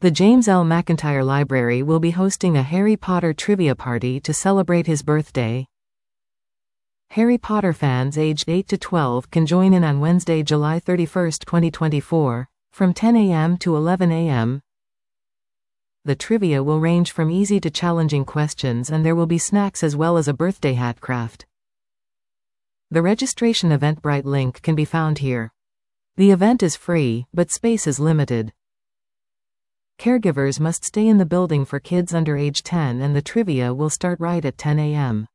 The James L. McIntyre Library will be hosting a Harry Potter trivia party to celebrate his birthday. Harry Potter fans aged 8 to 12 can join in on Wednesday, July 31, 2024, from 10 a.m. to 11 a.m. The trivia will range from easy to challenging questions, and there will be snacks as well as a birthday hat craft. The registration Eventbrite link can be found here. The event is free, but space is limited. Caregivers must stay in the building for kids under age 10, and the trivia will start right at 10 a.m.